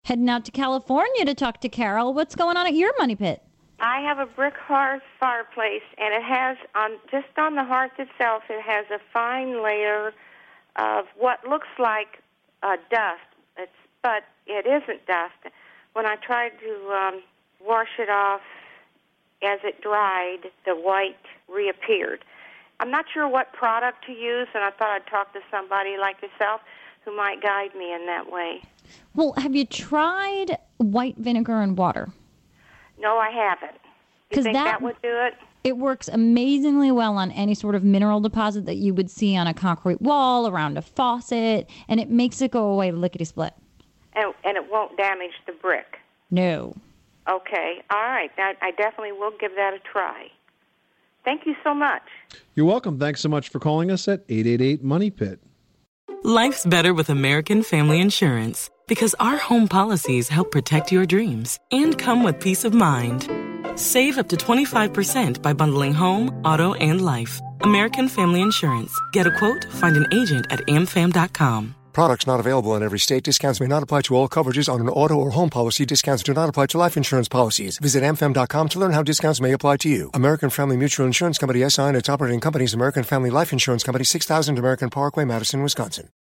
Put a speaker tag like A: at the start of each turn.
A: Heading out to California to talk to Carol. What's going on at your money pit?
B: I have a brick hearth fireplace, and it has, just on the hearth itself, it has a fine layer of what looks like dust, but it isn't dust. When I tried to wash it off as it dried, the white reappeared. I'm not sure what product to use, and I thought I'd talk to somebody like yourself who might guide me in that way.
A: Well, have you tried white vinegar and water?
B: No, I haven't. You think that would do it?
A: It works amazingly well on any sort of mineral deposit that you would see on a concrete wall, around a faucet, and it makes it go away lickety-split.
B: And it won't damage the brick?
A: No.
B: Okay. All right. I definitely will give that a try. Thank you so much.
C: You're welcome. Thanks so much for calling us at 888-MONEY-PIT.
D: Life's better with American Family Insurance because our home policies help protect your dreams and come with peace of mind. Save up to 25% by bundling home, auto, and life. American Family Insurance. Get a quote, find an agent at amfam.com.
E: Products not available in every state. Discounts may not apply to all coverages on an auto or home policy. Discounts do not apply to life insurance policies. Visit amfam.com to learn how discounts may apply to you. American Family Mutual Insurance Company, SI, and its operating companies, American Family Life Insurance Company, 6000 American Parkway, Madison, Wisconsin.